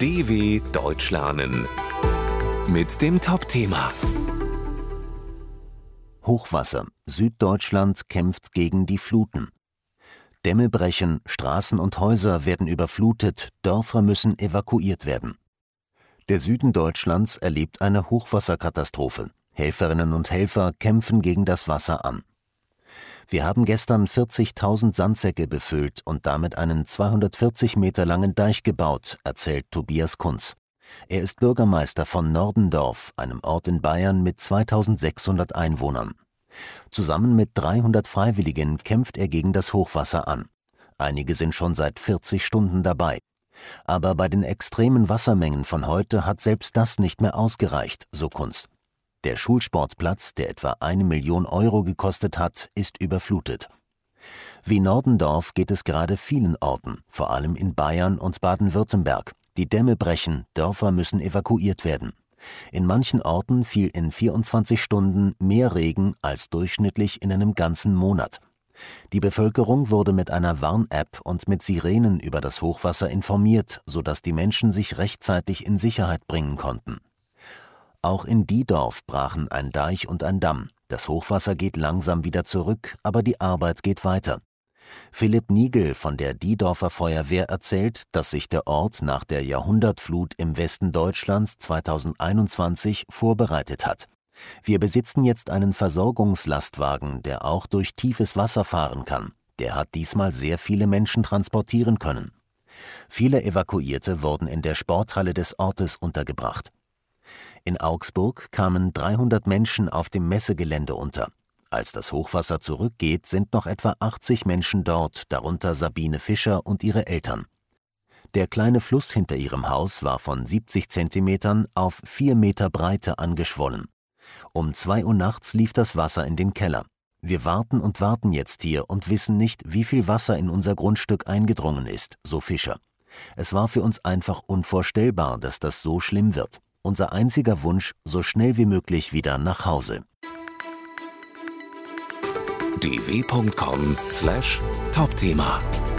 DW Deutsch lernen mit dem Top-Thema Hochwasser. Süddeutschland kämpft gegen die Fluten. Dämme brechen, Straßen und Häuser werden überflutet, Dörfer müssen evakuiert werden. Der Süden Deutschlands erlebt eine Hochwasserkatastrophe. Helferinnen und Helfer kämpfen gegen das Wasser an. Wir haben gestern 40.000 Sandsäcke befüllt und damit einen 240 Meter langen Deich gebaut, erzählt Tobias Kunz. Er ist Bürgermeister von Nordendorf, einem Ort in Bayern mit 2600 Einwohnern. Zusammen mit 300 Freiwilligen kämpft er gegen das Hochwasser an. Einige sind schon seit 40 Stunden dabei. Aber bei den extremen Wassermengen von heute hat selbst das nicht mehr ausgereicht, so Kunz. Der Schulsportplatz, der etwa 1 Million Euro gekostet hat, ist überflutet. Wie Nordendorf geht es gerade vielen Orten, vor allem in Bayern und Baden-Württemberg. Die Dämme brechen, Dörfer müssen evakuiert werden. In manchen Orten fiel in 24 Stunden mehr Regen als durchschnittlich in einem ganzen Monat. Die Bevölkerung wurde mit einer Warn-App und mit Sirenen über das Hochwasser informiert, sodass die Menschen sich rechtzeitig in Sicherheit bringen konnten. Auch in Diedorf brachen ein Deich und ein Damm. Das Hochwasser geht langsam wieder zurück, aber die Arbeit geht weiter. Philipp Niegel von der Diedorfer Feuerwehr erzählt, dass sich der Ort nach der Jahrhundertflut im Westen Deutschlands 2021 vorbereitet hat. Wir besitzen jetzt einen Versorgungslastwagen, der auch durch tiefes Wasser fahren kann. Der hat diesmal sehr viele Menschen transportieren können. Viele Evakuierte wurden in der Sporthalle des Ortes untergebracht. In Augsburg kamen 300 Menschen auf dem Messegelände unter. Als das Hochwasser zurückgeht, sind noch etwa 80 Menschen dort, darunter Sabine Fischer und ihre Eltern. Der kleine Fluss hinter ihrem Haus war von 70 Zentimetern auf 4 Meter Breite angeschwollen. Um 2 Uhr nachts lief das Wasser in den Keller. Wir warten und warten jetzt hier und wissen nicht, wie viel Wasser in unser Grundstück eingedrungen ist, so Fischer. Es war für uns einfach unvorstellbar, dass das so schlimm wird. Unser einziger Wunsch, so schnell wie möglich wieder nach Hause. dw.com/Topthema